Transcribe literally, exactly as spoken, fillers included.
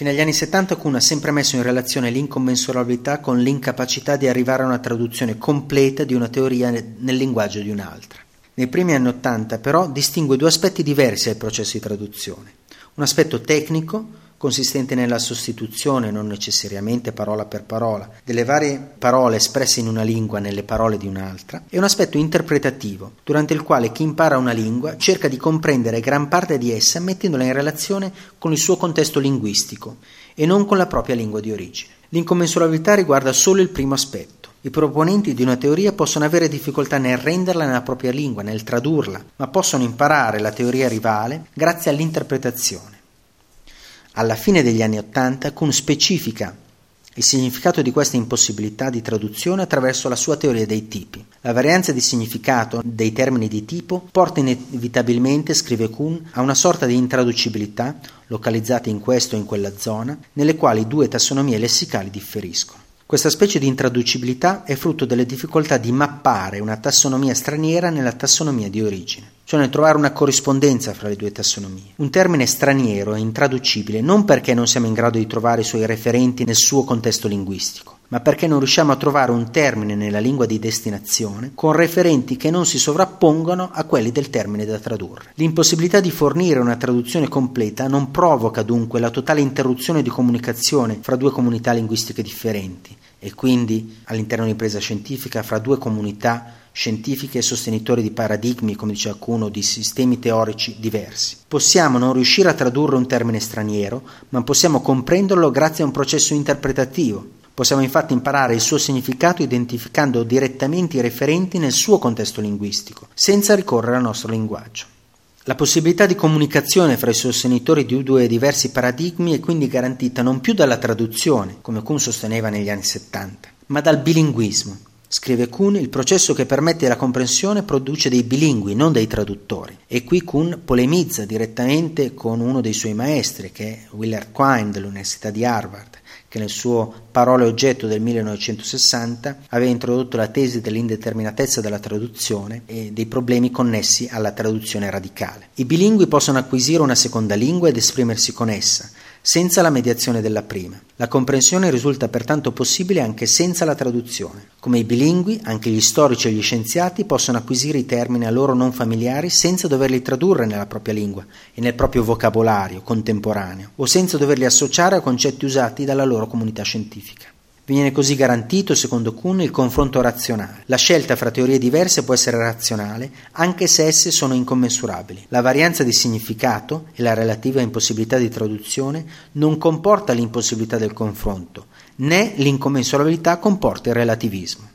Fino agli anni settanta Kuhn ha sempre messo in relazione l'incommensurabilità con l'incapacità di arrivare a una traduzione completa di una teoria nel linguaggio di un'altra. Nei primi anni ottanta, però, distingue due aspetti diversi del processo di traduzione. Un aspetto tecnico, consistente nella sostituzione, non necessariamente parola per parola, delle varie parole espresse in una lingua nelle parole di un'altra, e un aspetto interpretativo, durante il quale chi impara una lingua cerca di comprendere gran parte di essa mettendola in relazione con il suo contesto linguistico e non con la propria lingua di origine. L'incommensurabilità riguarda solo il primo aspetto. I proponenti di una teoria possono avere difficoltà nel renderla nella propria lingua, nel tradurla, ma possono imparare la teoria rivale grazie all'interpretazione. Alla fine degli anni Ottanta, Kuhn specifica il significato di questa impossibilità di traduzione attraverso la sua teoria dei tipi. La varianza di significato dei termini di tipo porta inevitabilmente, scrive Kuhn, a una sorta di intraducibilità, localizzata in questa o in quella zona, nelle quali due tassonomie lessicali differiscono. Questa specie di intraducibilità è frutto delle difficoltà di mappare una tassonomia straniera nella tassonomia di origine, cioè nel trovare una corrispondenza fra le due tassonomie. Un termine straniero è intraducibile non perché non siamo in grado di trovare i suoi referenti nel suo contesto linguistico, ma perché non riusciamo a trovare un termine nella lingua di destinazione con referenti che non si sovrappongono a quelli del termine da tradurre. L'impossibilità di fornire una traduzione completa non provoca dunque la totale interruzione di comunicazione fra due comunità linguistiche differenti e quindi all'interno di un'impresa scientifica fra due comunità scientifiche e sostenitori di paradigmi, come diceva Kuhn, o di sistemi teorici diversi. Possiamo non riuscire a tradurre un termine straniero, ma possiamo comprenderlo grazie a un processo interpretativo. Possiamo infatti imparare il suo significato identificando direttamente i referenti nel suo contesto linguistico, senza ricorrere al nostro linguaggio. La possibilità di comunicazione fra i sostenitori di due diversi paradigmi è quindi garantita non più dalla traduzione, come Kuhn sosteneva negli anni settanta, ma dal bilinguismo. Scrive Kuhn, il processo che permette la comprensione produce dei bilingui, non dei traduttori. E qui Kuhn polemizza direttamente con uno dei suoi maestri, che è Willard Quine dell'Università di Harvard, che nel suo Parole oggetto del millenovecentosessanta aveva introdotto la tesi dell'indeterminatezza della traduzione e dei problemi connessi alla traduzione radicale. I bilingui possono acquisire una seconda lingua ed esprimersi con essa, senza la mediazione della prima. La comprensione risulta pertanto possibile anche senza la traduzione. Come i bilingui, anche gli storici e gli scienziati possono acquisire i termini a loro non familiari senza doverli tradurre nella propria lingua e nel proprio vocabolario contemporaneo, o senza doverli associare a concetti usati dalla loro comunità scientifica. Viene così garantito, secondo Kuhn, il confronto razionale. La scelta fra teorie diverse può essere razionale, anche se esse sono incommensurabili. La varianza di significato e la relativa impossibilità di traduzione non comporta l'impossibilità del confronto, né l'incommensurabilità comporta il relativismo.